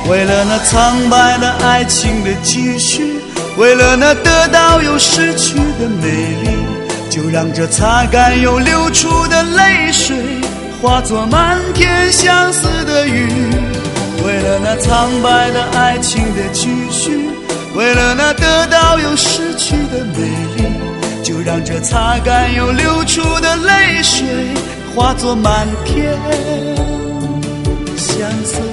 为了那苍白的爱情的继续，为了那得到又失去的美丽，就让这擦干又流出的泪水化作漫天相思的雨。为了那苍白的爱情的继续，为了那得到又失去的美丽，就让这擦干又流出的泪水化作漫天相思。